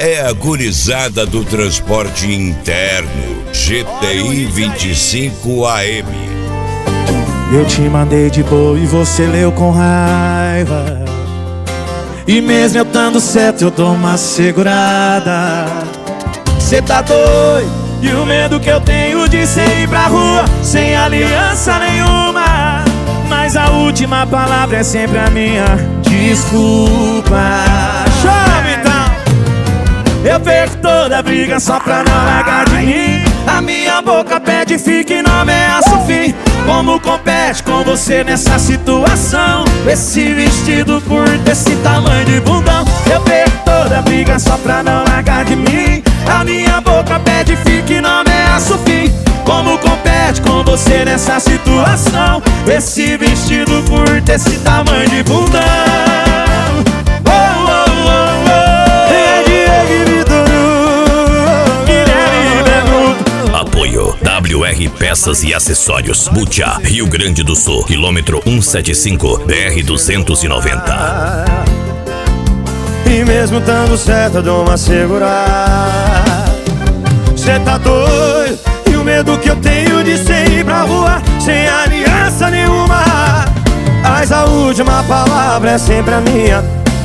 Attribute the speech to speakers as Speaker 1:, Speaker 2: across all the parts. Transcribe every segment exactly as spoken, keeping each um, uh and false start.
Speaker 1: é a gurizada do transporte interno, G T I vinte e cinco A M.
Speaker 2: Eu te mandei de boa e você leu com raiva. E mesmo eu tando certo eu dou uma segurada. Cê tá doido? E o medo que eu tenho de cê ir pra rua sem aliança nenhuma. Mas a última palavra é sempre a minha desculpa. Chama então! Eu perco toda a briga só pra não largar de mim. A minha boca pede fique e não ameaça o fim. Como compete com você nessa situação? Esse vestido curto, esse tamanho de bundão. Eu perco toda a briga só pra não largar de mim. A minha boca pede fique e não ameaça o fim. Como compete com você nessa situação? Esse vestido curto, esse tamanho de bundão. Oh, oh, oh, oh. É Diego e Vitor, Guilherme Benuto.
Speaker 3: Apoio W R Peças e Acessórios, Butiá, Rio Grande do Sul, quilômetro cento e setenta e cinco, B R duzentos e noventa.
Speaker 2: E mesmo tando certo eu dou uma segurada. Cê tá doido? E o medo que eu tenho de cê ir pra rua sem aliança nenhuma. Mas a última palavra é sempre a minha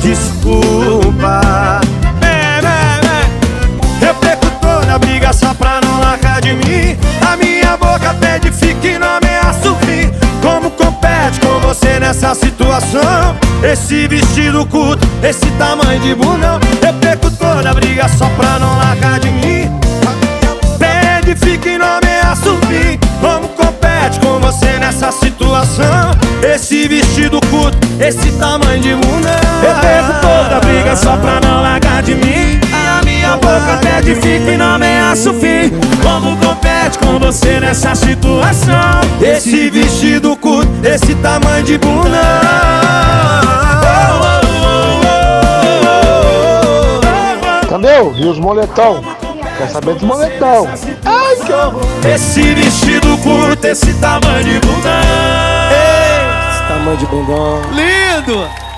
Speaker 2: desculpa. É, é, é. Eu perco toda a briga só pra não largar de mim. A minha boca pede fique e não ameaça o fim. Como compete com você nessa situação? Esse vestido curto, esse tamanho de bundão. Eu perco toda a briga só pra não largar de mim. Pede fique e não ameaça o fim. Como compete com você nessa situação? Esse vestido curto, esse tamanho de bundão. Eu perco toda a briga só pra não largar de mim. A minha boca pede fique e não ameaça o fim. Como compete com você nessa situação? Esse vestido curto, esse tamanho de bundão.
Speaker 4: Cadê? E os moletão? Quer saber dos moletão? Ai, que horror!
Speaker 2: Esse vestido curto, esse tamanho de bundão.
Speaker 4: Esse tamanho de bundão.
Speaker 2: Lindo!